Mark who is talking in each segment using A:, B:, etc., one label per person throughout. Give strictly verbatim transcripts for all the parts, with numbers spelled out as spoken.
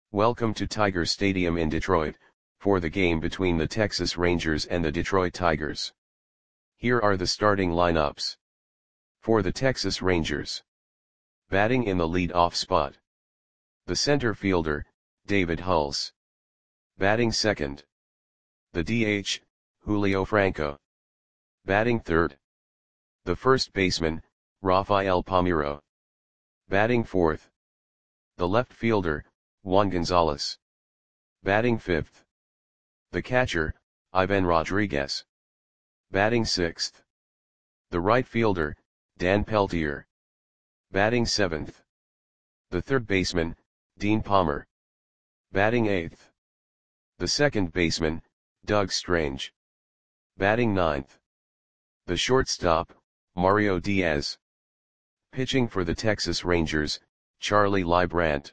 A: Welcome to Tiger Stadium in Detroit, for the game between the Texas Rangers and the Detroit Tigers. Here are the starting lineups. For the Texas Rangers. Batting in the lead-off spot. The center fielder, David Hulse. Batting second. The D H, Julio Franco. Batting third. The first baseman, Rafael Palmeiro. Batting fourth. The left fielder, Juan Gonzalez. Batting fifth. The catcher, Ivan Rodriguez. Batting sixth. The right fielder, Dan Peltier. Batting seventh. The third baseman, Dean Palmer. Batting eighth. The second baseman, Doug Strange. Batting ninth. The shortstop, Mario Diaz. Pitching for the Texas Rangers, Charlie Leibrandt.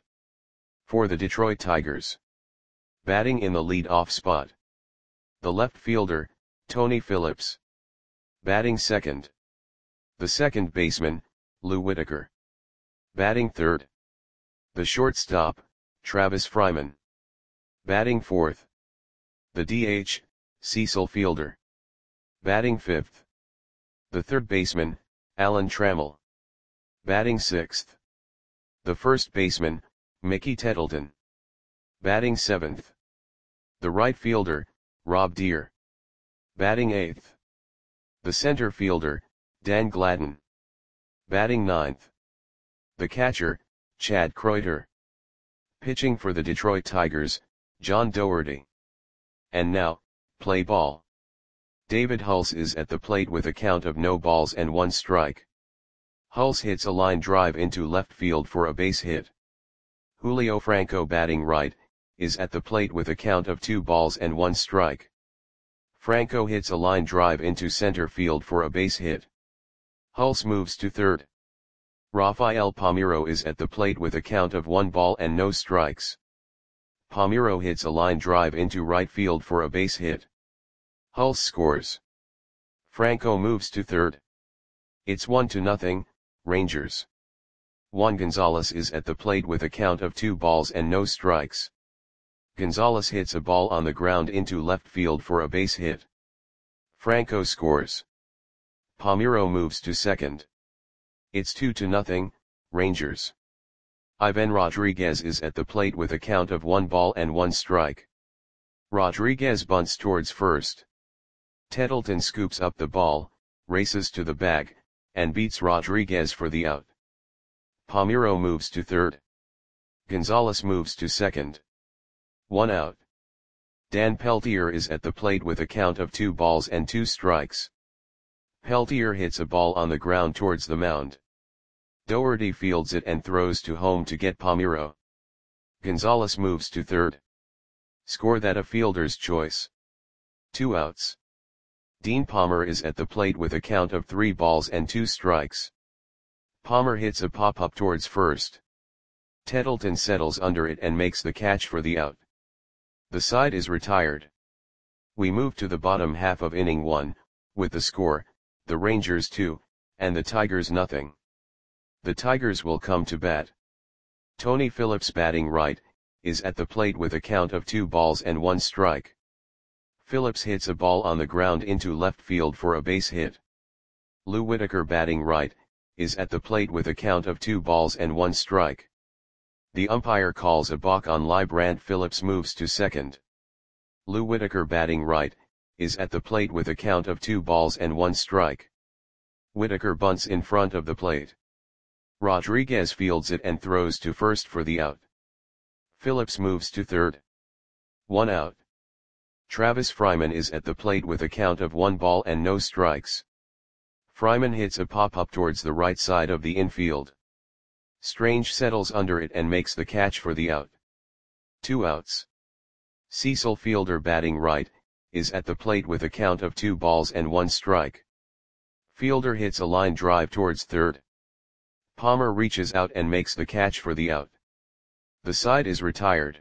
A: For the Detroit Tigers. Batting in the lead-off spot. The left fielder, Tony Phillips. Batting second. The second baseman, Lou Whitaker. Batting third. The shortstop, Travis Fryman. Batting fourth. The D H, Cecil Fielder. Batting fifth. The third baseman, Alan Trammell. Batting sixth. The first baseman, Mickey Tettleton. Batting seventh. The right fielder, Rob Deere. Batting eighth. The center fielder, Dan Gladden. Batting ninth. The catcher, Chad Kreuter. Pitching for the Detroit Tigers, John Doherty. And now, play ball. David Hulse is at the plate with a count of no balls and one strike. Hulse hits a line drive into left field for a base hit. Julio Franco, batting right, is at the plate with a count of two balls and one strike. Franco hits a line drive into center field for a base hit. Hulse moves to third. Rafael Palmeiro is at the plate with a count of one ball and no strikes. Palmeiro hits a line drive into right field for a base hit. Hulse scores. Franco moves to third. It's one to nothing, Rangers. Juan Gonzalez is at the plate with a count of two balls and no strikes. Gonzalez hits a ball on the ground into left field for a base hit. Franco scores. Palmeiro moves to second. It's two to nothing, Rangers. Ivan Rodriguez is at the plate with a count of one ball and one strike. Rodriguez bunts towards first. Tettleton scoops up the ball, races to the bag, and beats Rodriguez for the out. Palmeiro moves to third. Gonzalez moves to second. One out. Dan Peltier is at the plate with a count of two balls and two strikes. Peltier hits a ball on the ground towards the mound. Doherty fields it and throws to home to get Palmeiro. Gonzalez moves to third. Score that a fielder's choice. Two outs. Dean Palmer is at the plate with a count of three balls and two strikes. Palmer hits a pop-up towards first. Tettleton settles under it and makes the catch for the out. The side is retired. We move to the bottom half of inning one, with the score, the Rangers two, and the Tigers nothing. The Tigers will come to bat. Tony Phillips, batting right, is at the plate with a count of two balls and one strike. Phillips hits a ball on the ground into left field for a base hit. Lou Whitaker, batting right, is at the plate with a count of two balls and one strike. The umpire calls a balk on Leibrandt. Phillips moves to second. Lou Whitaker, batting right, is at the plate with a count of two balls and one strike. Whitaker bunts in front of the plate. Rodriguez fields it and throws to first for the out. Phillips moves to third. One out. Travis Fryman is at the plate with a count of one ball and no strikes. Fryman hits a pop-up towards the right side of the infield. Strange settles under it and makes the catch for the out. Two outs. Cecil Fielder, batting right, is at the plate with a count of two balls and one strike. Fielder hits a line drive towards third. Palmer reaches out and makes the catch for the out. The side is retired.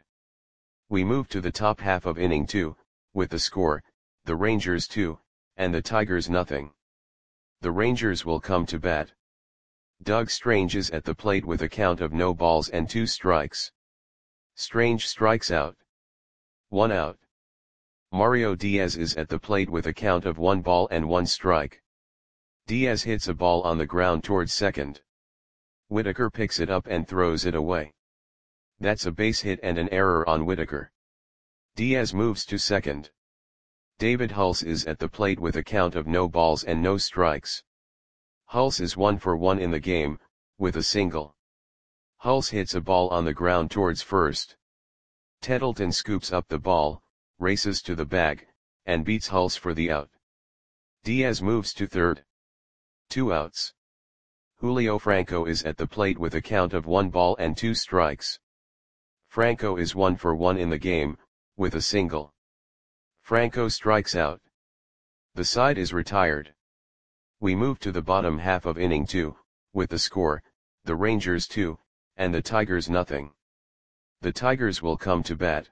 A: We move to the top half of inning two, with the score, the Rangers two, and the Tigers nothing. The Rangers will come to bat. Doug Strange is at the plate with a count of no balls and two strikes. Strange strikes out. One out. Mario Diaz is at the plate with a count of one ball and one strike. Diaz hits a ball on the ground towards second. Whitaker picks it up and throws it away. That's a base hit and an error on Whitaker. Diaz moves to second. David Hulse is at the plate with a count of no balls and no strikes. Hulse is one for one in the game, with a single. Hulse hits a ball on the ground towards first. Tettleton scoops up the ball, races to the bag, and beats Hulse for the out. Diaz moves to third. Two outs. Julio Franco is at the plate with a count of one ball and two strikes. Franco is one for one in the game, with a single. Franco strikes out. The side is retired. We move to the bottom half of inning two, with the score, the Rangers two, and the Tigers nothing. The Tigers will come to bat.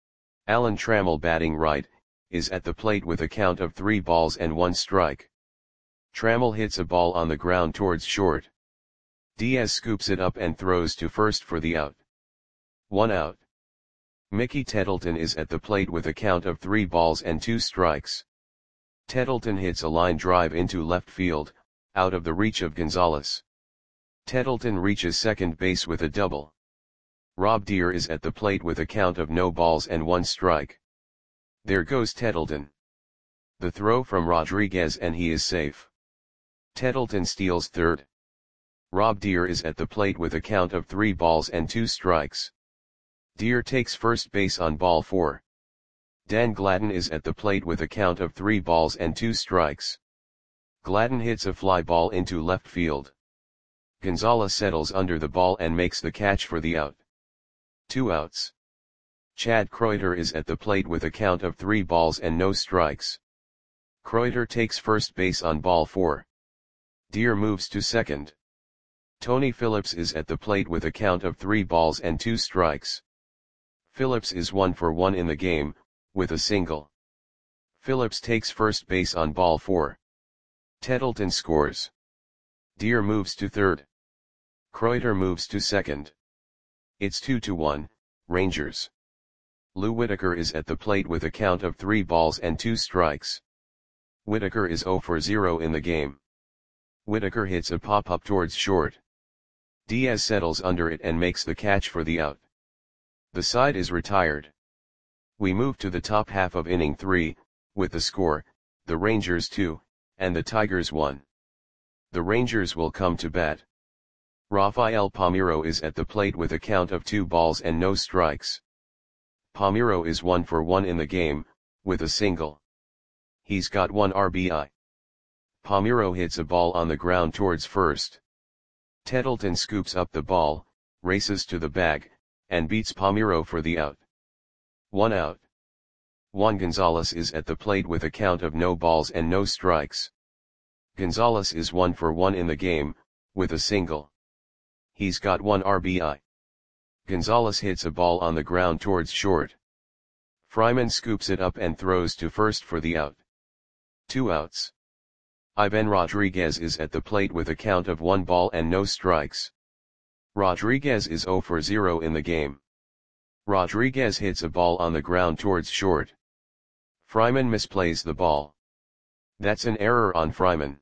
A: Alan Trammell, batting right, is at the plate with a count of three balls and one strike. Trammell hits a ball on the ground towards short. Diaz scoops it up and throws to first for the out. One out. Mickey Tettleton is at the plate with a count of three balls and two strikes. Tettleton hits a line drive into left field, out of the reach of Gonzalez. Tettleton reaches second base with a double. Rob Deer is at the plate with a count of no balls and one strike. There goes Tettleton. The throw from Rodriguez and he is safe. Tettleton steals third. Rob Deer is at the plate with a count of three balls and two strikes. Deer takes first base on ball four. Dan Gladden is at the plate with a count of three balls and two strikes. Gladden hits a fly ball into left field. Gonzalez settles under the ball and makes the catch for the out. Two outs. Chad Kreuter is at the plate with a count of three balls and no strikes. Kreuter takes first base on ball four. Deer moves to second. Tony Phillips is at the plate with a count of three balls and two strikes. Phillips is one for one in the game, with a single. Phillips takes first base on ball four. Tettleton scores. Deer moves to third. Kreuter moves to second. It's two to one, Rangers. Lou Whitaker is at the plate with a count of three balls and two strikes. Whitaker is zero for zero in the game. Whitaker hits a pop-up towards short. Diaz settles under it and makes the catch for the out. The side is retired. We move to the top half of inning three, with the score, the Rangers two, and the Tigers one. The Rangers will come to bat. Rafael Palmeiro is at the plate with a count of two balls and no strikes. Palmeiro is one for one in the game, with a single. He's got one R B I. Palmeiro hits a ball on the ground towards first. Tettleton scoops up the ball, races to the bag, and beats Palmeiro for the out. One out. Juan Gonzalez is at the plate with a count of no balls and no strikes. Gonzalez is one for one in the game, with a single. He's got one R B I. Gonzalez hits a ball on the ground towards short. Fryman scoops it up and throws to first for the out. Two outs. Ivan Rodriguez is at the plate with a count of one ball and no strikes. Rodriguez is zero for zero in the game. Rodriguez hits a ball on the ground towards short. Fryman misplays the ball. That's an error on Fryman.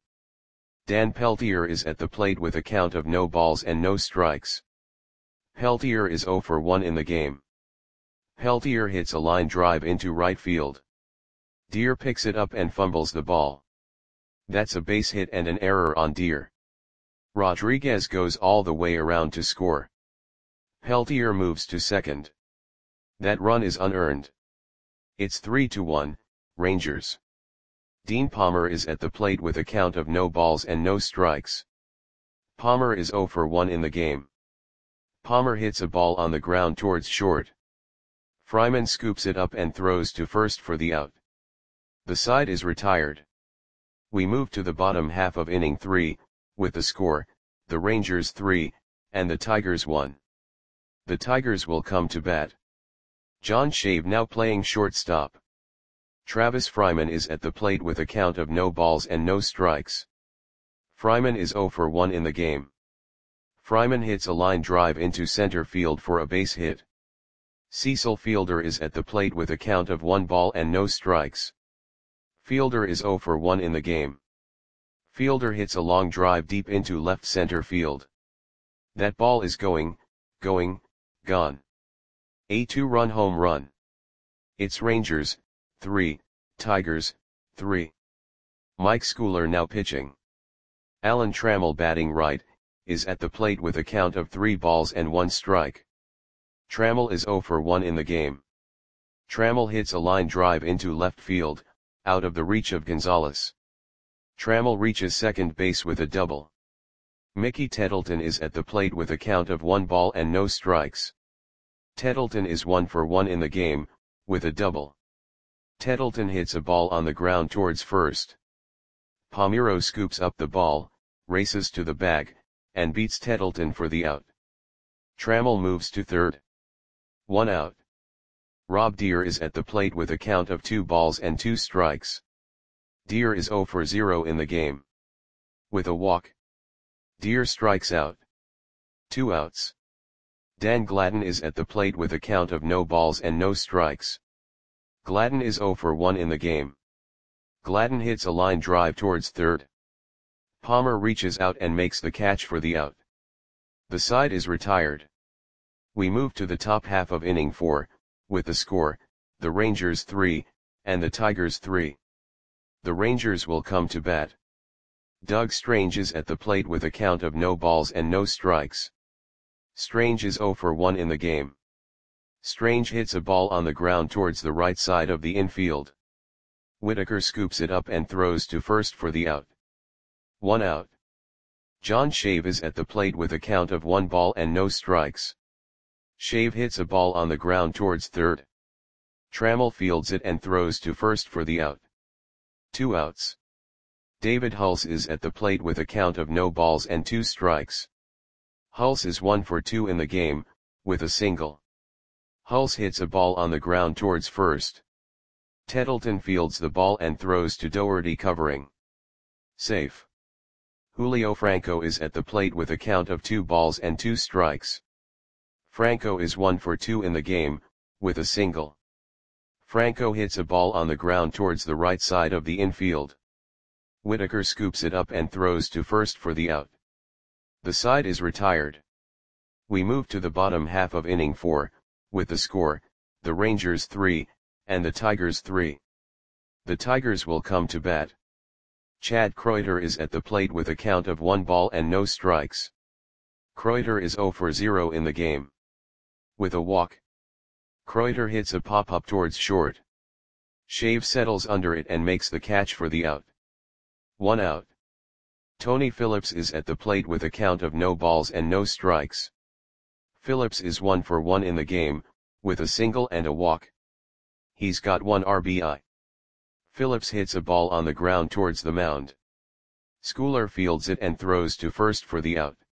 A: Dan Peltier is at the plate with a count of no balls and no strikes. Peltier is zero for one in the game. Peltier hits a line drive into right field. Deer picks it up and fumbles the ball. That's a base hit and an error on Deer. Rodriguez goes all the way around to score. Peltier moves to second. That run is unearned. It's three to one, Rangers. Dean Palmer is at the plate with a count of no balls and no strikes. Palmer is zero for one in the game. Palmer hits a ball on the ground towards short. Fryman scoops it up and throws to first for the out. The side is retired. We move to the bottom half of inning three, with the score, the Rangers three, and the Tigers one. The Tigers will come to bat. John Shave now playing shortstop. Travis Fryman is at the plate with a count of no balls and no strikes. Fryman is zero for one in the game. Fryman hits a line drive into center field for a base hit. Cecil Fielder is at the plate with a count of one ball and no strikes. Fielder is zero for one in the game. Fielder hits a long drive deep into left center field. That ball is going, going, gone. A two-run home run. It's Rangers, three, Tigers, three. Mike Schooler now pitching. Alan Trammell batting right, is at the plate with a count of three balls and one strike. Trammell is zero for one in the game. Trammell hits a line drive into left field, out of the reach of Gonzalez. Trammell reaches second base with a double. Mickey Tettleton is at the plate with a count of one ball and no strikes. Tettleton is one for one in the game, with a double. Tettleton hits a ball on the ground towards first. Palmeiro scoops up the ball, races to the bag, and beats Tettleton for the out. Trammell moves to third. One out. Rob Deer is at the plate with a count of two balls and two strikes. Deer is zero for zero in the game. With a walk. Deer strikes out. Two outs. Dan Gladden is at the plate with a count of no balls and no strikes. Gladden is zero for one in the game. Gladden hits a line drive towards third. Palmer reaches out and makes the catch for the out. The side is retired. We move to the top half of inning four, with the score, the Rangers three, and the Tigers three. The Rangers will come to bat. Doug Strange is at the plate with a count of no balls and no strikes. Strange is zero for one in the game. Strange hits a ball on the ground towards the right side of the infield. Whitaker scoops it up and throws to first for the out. One out. John Shave is at the plate with a count of one ball and no strikes. Shave hits a ball on the ground towards third. Trammell fields it and throws to first for the out. Two outs. David Hulse is at the plate with a count of no balls and two strikes. Hulse is one for two in the game, with a single. Hulse hits a ball on the ground towards first. Tettleton fields the ball and throws to Doherty covering. Safe. Julio Franco is at the plate with a count of two balls and two strikes. Franco is one for two in the game, with a single. Franco hits a ball on the ground towards the right side of the infield. Whitaker scoops it up and throws to first for the out. The side is retired. We move to the bottom half of inning four, with the score, the Rangers three, and the Tigers three. The Tigers will come to bat. Chad Kreuter is at the plate with a count of one ball and no strikes. Kreuter is zero for zero in the game. With a walk. Kreuter hits a pop-up towards short. Shave settles under it and makes the catch for the out. One out. Tony Phillips is at the plate with a count of no balls and no strikes. Phillips is one for one in the game, with a single and a walk. He's got one R B I. Phillips hits a ball on the ground towards the mound. Schooler fields it and throws to first for the out.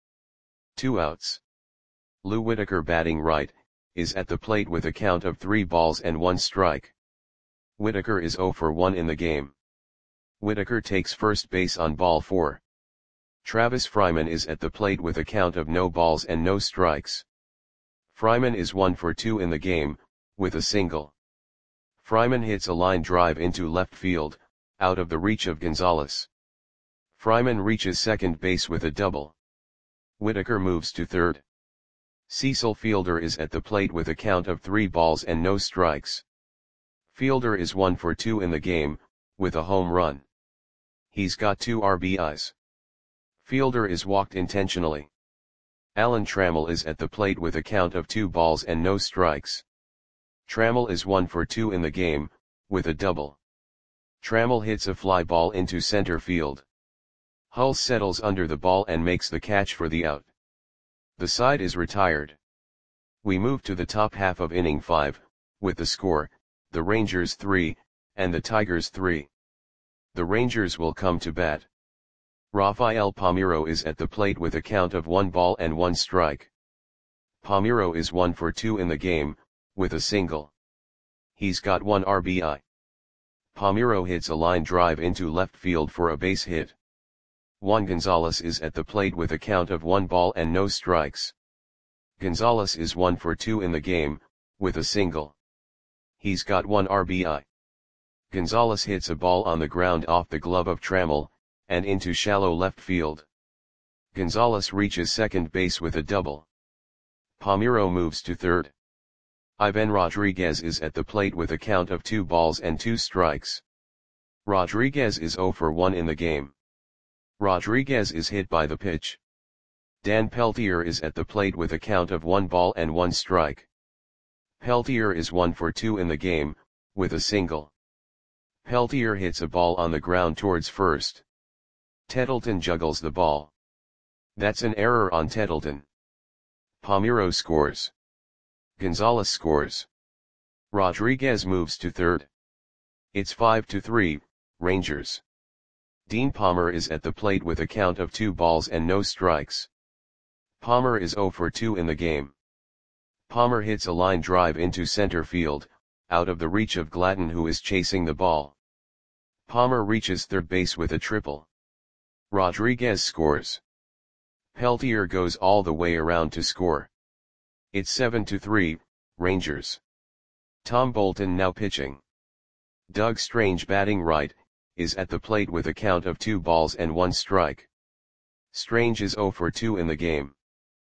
A: Two outs. Lou Whitaker batting right, is at the plate with a count of three balls and one strike. Whitaker is zero for one in the game. Whitaker takes first base on ball four. Travis Fryman is at the plate with a count of no balls and no strikes. Fryman is one for two in the game, with a single. Fryman hits a line drive into left field, out of the reach of Gonzalez. Fryman reaches second base with a double. Whitaker moves to third. Cecil Fielder is at the plate with a count of three balls and no strikes. Fielder is one for two in the game, with a home run. He's got two R B Is. Fielder is walked intentionally. Alan Trammell is at the plate with a count of two balls and no strikes. Trammell is one for two in the game, with a double. Trammell hits a fly ball into center field. Hulse settles under the ball and makes the catch for the out. The side is retired. We move to the top half of inning five, with the score, the Rangers three, and the Tigers three. The Rangers will come to bat. Rafael Palmeiro is at the plate with a count of one ball and one strike. Palmeiro is one for two in the game, with a single. He's got one R B I. Palmeiro hits a line drive into left field for a base hit. Juan Gonzalez is at the plate with a count of one ball and no strikes. Gonzalez is one for two in the game, with a single. He's got one R B I. Gonzalez hits a ball on the ground off the glove of Trammell, and into shallow left field. Gonzalez reaches second base with a double. Palmeiro moves to third. Ivan Rodriguez is at the plate with a count of two balls and two strikes. Rodriguez is zero for one in the game. Rodriguez is hit by the pitch. Dan Peltier is at the plate with a count of one ball and one strike. Peltier is one for two in the game, with a single. Peltier hits a ball on the ground towards first. Tettleton juggles the ball. That's an error on Tettleton. Palmeiro scores. Gonzalez scores. Rodriguez moves to third. It's five to three, Rangers. Dean Palmer is at the plate with a count of two balls and no strikes. Palmer is zero for two in the game. Palmer hits a line drive into center field, out of the reach of Gladden, who is chasing the ball. Palmer reaches third base with a triple. Rodriguez scores. Peltier goes all the way around to score. It's seven to three, Rangers. Tom Bolton now pitching. Doug Strange, batting right, is at the plate with a count of two balls and one strike. Strange is zero for two in the game.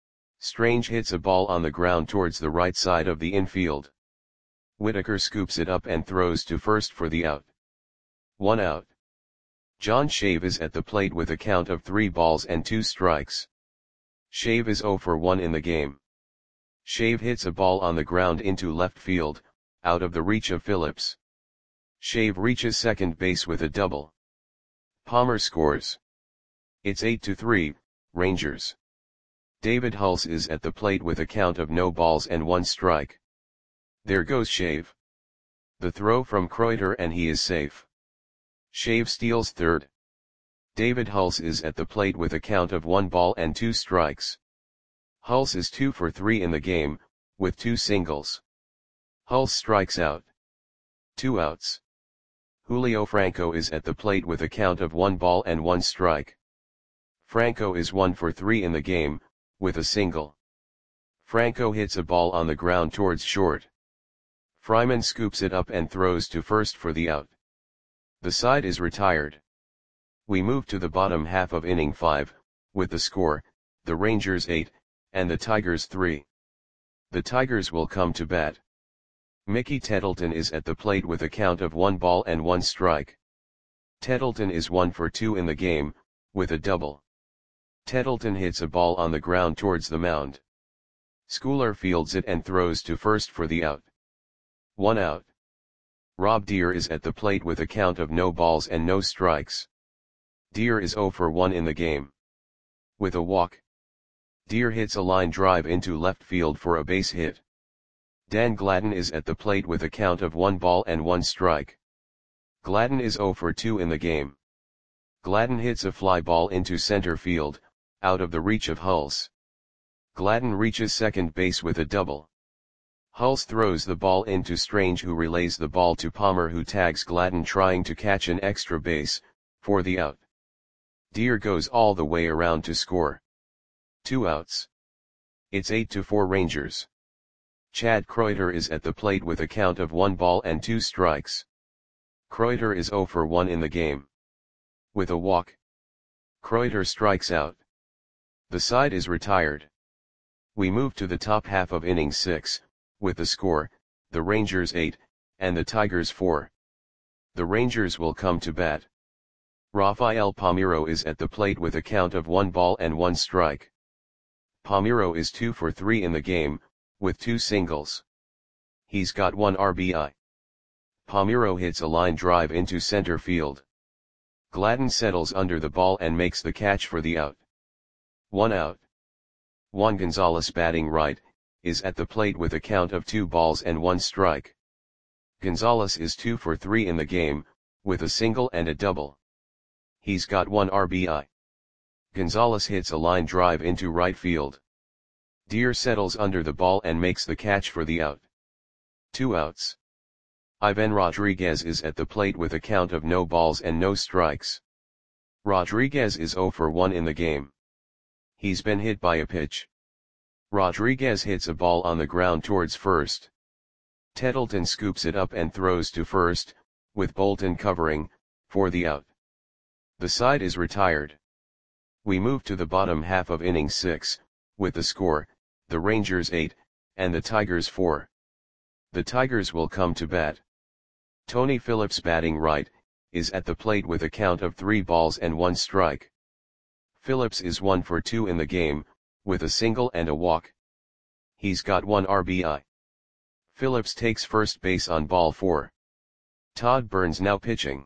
A: Strange hits a ball on the ground towards the right side of the infield. Whitaker scoops it up and throws to first for the out. One out. John Shave is at the plate with a count of three balls and two strikes. Shave is zero for one in the game. Shave hits a ball on the ground into left field, out of the reach of Phillips. Shave reaches second base with a double. Palmer scores. It's eight to three, Rangers. David Hulse is at the plate with a count of no balls and one strike. There goes Shave. The throw from Kreuter and he is safe. Shave steals third. David Hulse is at the plate with a count of one ball and two strikes. Hulse is two for three in the game, with two singles. Hulse strikes out. Two outs. Julio Franco is at the plate with a count of one ball and one strike. Franco is one for three in the game, with a single. Franco hits a ball on the ground towards short. Fryman scoops it up and throws to first for the out. The side is retired. We move to the bottom half of inning five, with the score, the Rangers eight, and the Tigers three. The Tigers will come to bat. Mickey Tettleton is at the plate with a count of one ball and one strike. Tettleton is one for two in the game, with a double. Tettleton hits a ball on the ground towards the mound. Schooler fields it and throws to first for the out. One out. Rob Deere is at the plate with a count of no balls and no strikes. Deere is zero for one in the game. With a walk. Deere hits a line drive into left field for a base hit. Dan Gladden is at the plate with a count of one ball and one strike. Gladden is zero for two in the game. Gladden hits a fly ball into center field, out of the reach of Hulse. Gladden reaches second base with a double. Hulse throws the ball into Strange, who relays the ball to Palmer, who tags Gladden trying to catch an extra base, for the out. Deere goes all the way around to score. Two outs. It's eight to four Rangers. Chad Kreuter is at the plate with a count of one ball and two strikes. Kreuter is zero for one in the game. With a walk. Kreuter strikes out. The side is retired. We move to the top half of inning six, with the score, the Rangers eight, and the Tigers four. The Rangers will come to bat. Rafael Palmeiro is at the plate with a count of one ball and one strike. Palmeiro is two for three in the game, with two singles. He's got one R B I. Palmeiro hits a line drive into center field. Gladden settles under the ball and makes the catch for the out. One out. Juan Gonzalez, batting right, is at the plate with a count of two balls and one strike. Gonzalez is two for three in the game, with a single and a double. He's got one R B I. Gonzalez hits a line drive into right field. Deere settles under the ball and makes the catch for the out. Two outs. Ivan Rodriguez is at the plate with a count of no balls and no strikes. Rodriguez is zero for one in the game. He's been hit by a pitch. Rodriguez hits a ball on the ground towards first. Tettleton scoops it up and throws to first, with Bolton covering, for the out. The side is retired. We move to the bottom half of inning six, with the score, the Rangers eight, and the Tigers four. The Tigers will come to bat. Tony Phillips, batting right, is at the plate with a count of three balls and one strike. Phillips is one for two in the game, with a single and a walk. He's got one R B I. Phillips takes first base on ball four. Todd Burns now pitching.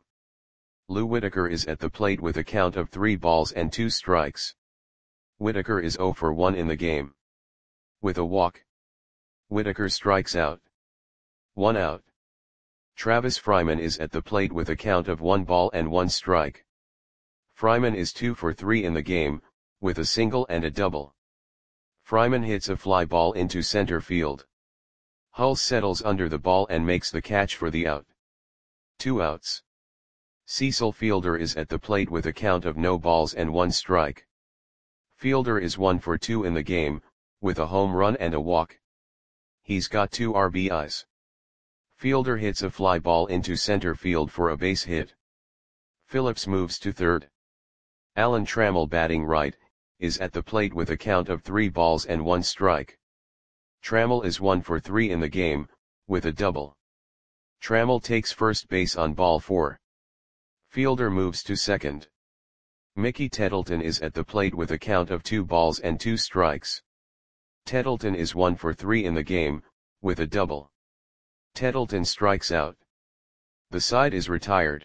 A: Lou Whitaker is at the plate with a count of three balls and two strikes. Whitaker is zero for one in the game. With a walk, Whitaker strikes out. One out. Travis Fryman is at the plate with a count of one ball and one strike. Fryman is two for three in the game, with a single and a double. Fryman hits a fly ball into center field. Hull settles under the ball and makes the catch for the out. Two outs. Cecil Fielder is at the plate with a count of no balls and one strike. Fielder is one for two in the game, with a home run and a walk. He's got two R B Is. Fielder hits a fly ball into center field for a base hit. Phillips moves to third. Alan Trammell, batting right, is at the plate with a count of three balls and one strike. Trammell is one for three in the game, with a double. Trammell takes first base on ball four. Fielder moves to second. Mickey Tettleton is at the plate with a count of two balls and two strikes. Tettleton is one for three in the game, with a double. Tettleton strikes out. The side is retired.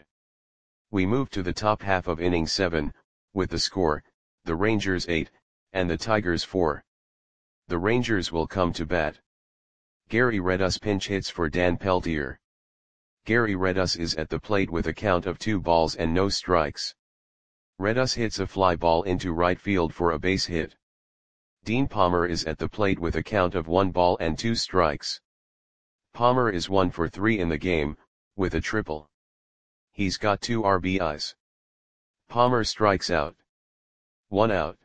A: We move to the top half of inning seven, with the score, the Rangers eight, and the Tigers four. The Rangers will come to bat. Gary Redus pinch hits for Dan Peltier. Gary Redus is at the plate with a count of two balls and no strikes. Redus hits a fly ball into right field for a base hit. Dean Palmer is at the plate with a count of one ball and two strikes. Palmer is one for three in the game, with a triple. He's got two R B Is. Palmer strikes out. One out.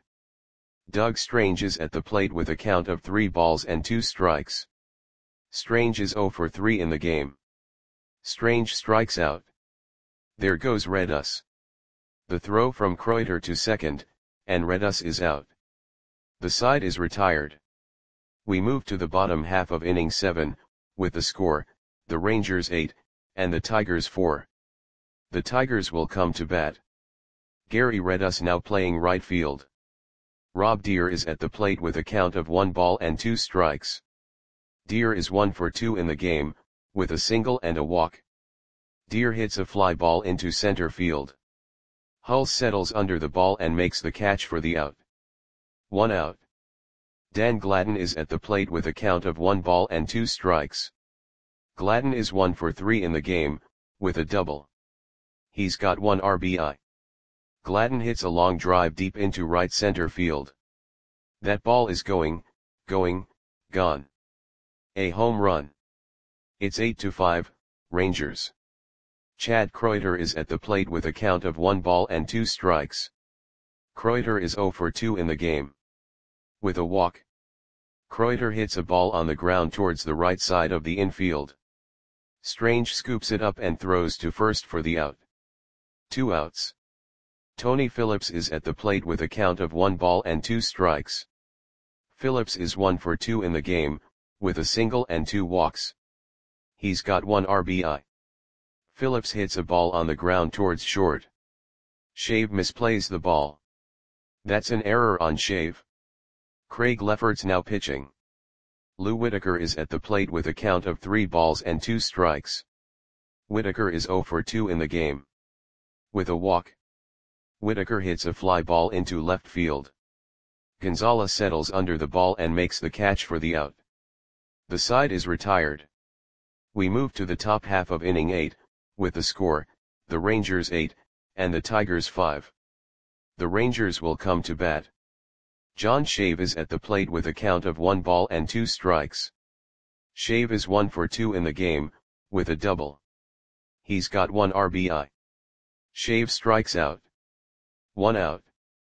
A: Doug Strange is at the plate with a count of three balls and two strikes. Strange is zero for three in the game. Strange strikes out. There goes Redus. The throw from Kreuter to second, and Redus is out. The side is retired. We move to the bottom half of inning seven, with the score, the Rangers eight, and the Tigers four. The Tigers will come to bat. Gary Redus now playing right field. Rob Deere is at the plate with a count of one ball and two strikes. Deere is one for two in the game, with a single and a walk. Deere hits a fly ball into center field. Hull settles under the ball and makes the catch for the out. One out. Dan Gladden is at the plate with a count of one ball and two strikes. Gladden is one for three in the game, with a double. He's got one R B I. Gladden hits a long drive deep into right center field. That ball is going, going, gone. A home run. It's eight to five, Rangers. Chad Kreuter is at the plate with a count of one ball and two strikes. Kreuter is zero for two in the game. With a walk. Kreuter hits a ball on the ground towards the right side of the infield. Strange scoops it up and throws to first for the out. Two outs. Tony Phillips is at the plate with a count of one ball and two strikes. Phillips is one for two in the game, with a single and two walks. He's got one R B I. Phillips hits a ball on the ground towards short. Shave misplays the ball. That's an error on Shave. Craig Lefferts now pitching. Lou Whitaker is at the plate with a count of three balls and two strikes. Whitaker is zero for two in the game. With a walk. Whitaker hits a fly ball into left field. Gonzalez settles under the ball and makes the catch for the out. The side is retired. We move to the top half of inning eight, with the score, the Rangers eight, and the Tigers five. The Rangers will come to bat. John Shave is at the plate with a count of one ball and two strikes. Shave is one for two in the game, with a double. He's got one R B I. Shave strikes out. One out.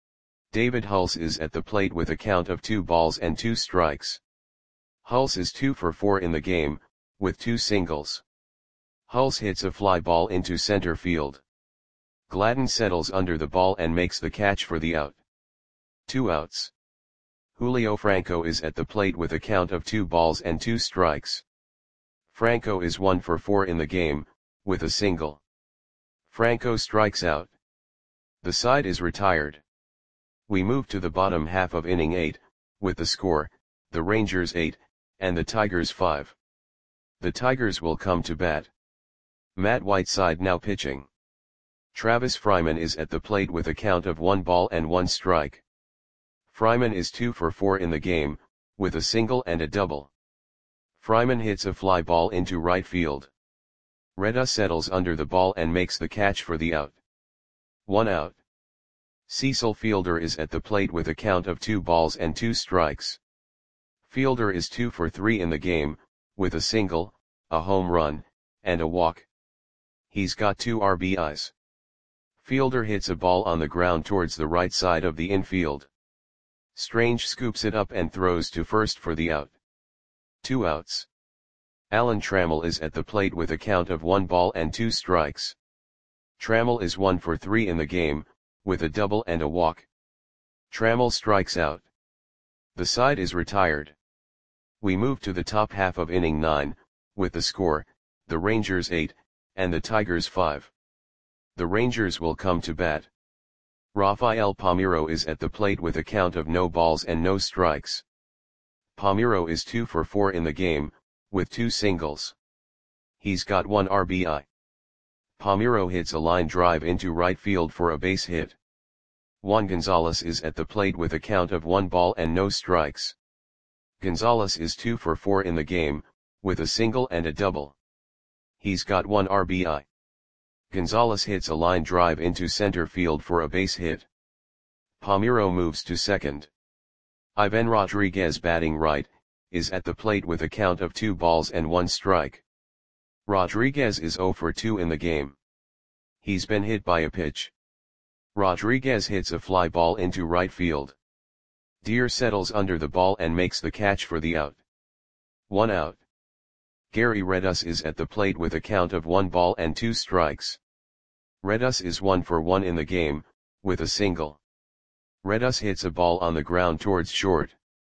A: David Hulse is at the plate with a count of two balls and two strikes. Hulse is two for four in the game, with two singles. Hulse hits a fly ball into center field. Gladden settles under the ball and makes the catch for the out. Two outs. Julio Franco is at the plate with a count of two balls and two strikes. Franco is one for four in the game, with a single. Franco strikes out. The side is retired. We move to the bottom half of inning eight, with the score, the Rangers eight, and the Tigers five. The Tigers will come to bat. Matt Whiteside now pitching. Travis Fryman is at the plate with a count of one ball and one strike. Fryman is two for four in the game, with a single and a double. Fryman hits a fly ball into right field. Reda settles under the ball and makes the catch for the out. One out. Cecil Fielder is at the plate with a count of two balls and two strikes. Fielder is two for three in the game, with a single, a home run, and a walk. He's got two R B Is. Fielder hits a ball on the ground towards the right side of the infield. Strange scoops it up and throws to first for the out. Two outs. Alan Trammell is at the plate with a count of one ball and two strikes. Trammell is one for three in the game, with a double and a walk. Trammell strikes out. The side is retired. We move to the top half of inning nine, with the score, the Rangers eight, and the Tigers five. The Rangers will come to bat. Rafael Palmeiro is at the plate with a count of no balls and no strikes. Palmeiro is two for four in the game, with two singles. He's got one R B I. Palmeiro hits a line drive into right field for a base hit. Juan Gonzalez is at the plate with a count of one ball and no strikes. Gonzalez is two for four in the game, with a single and a double. He's got one R B I. Gonzalez hits a line drive into center field for a base hit. Palmeiro moves to second. Ivan Rodriguez, batting right, is at the plate with a count of two balls and one strike. Rodriguez is zero for two in the game. He's been hit by a pitch. Rodriguez hits a fly ball into right field. Deer settles under the ball and makes the catch for the out. One out. Gary Redus is at the plate with a count of one ball and two strikes. Redus is one for one in the game, with a single. Redus hits a ball on the ground towards short.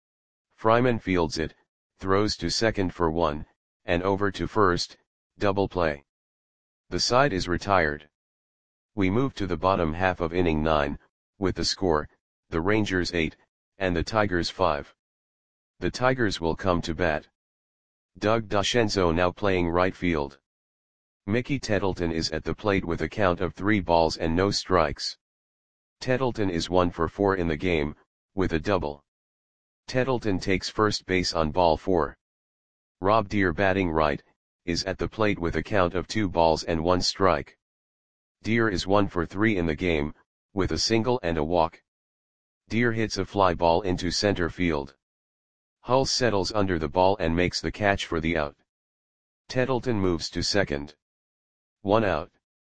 A: Fryman fields it, throws to second for one, and over to first, double play. The side is retired. We move to the bottom half of inning nine, with the score, the Rangers eight, and the Tigers five. The Tigers will come to bat. Doug DeCenzo now playing right field. Mickey Tettleton is at the plate with a count of three balls and no strikes. Tettleton is one for four in the game, with a double. Tettleton takes first base on ball four. Rob Deer, batting right, is at the plate with a count of two balls and one strike. Deer is one for three in the game, with a single and a walk. Deer hits a fly ball into center field. Hulse settles under the ball and makes the catch for the out. Tettleton moves to second. One out.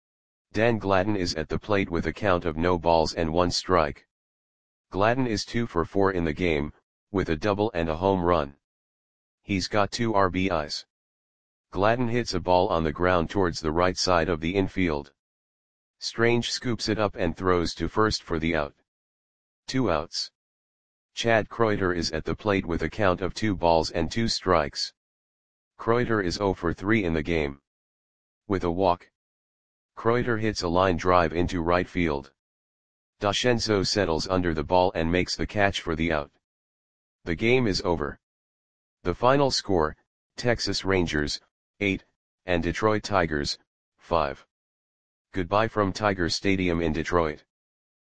A: Dan Gladden is at the plate with a count of no balls and one strike. Gladden is two for four in the game, with a double and a home run. He's got two R B Is. Gladden hits a ball on the ground towards the right side of the infield. Strange scoops it up and throws to first for the out. Two outs. Chad Kreuter is at the plate with a count of two balls and two strikes. Kreuter is zero for three in the game. With a walk. Kreuter hits a line drive into right field. DeCenzo settles under the ball and makes the catch for the out. The game is over. The final score, Texas Rangers, eight, and Detroit Tigers, five. Goodbye from Tiger Stadium in Detroit.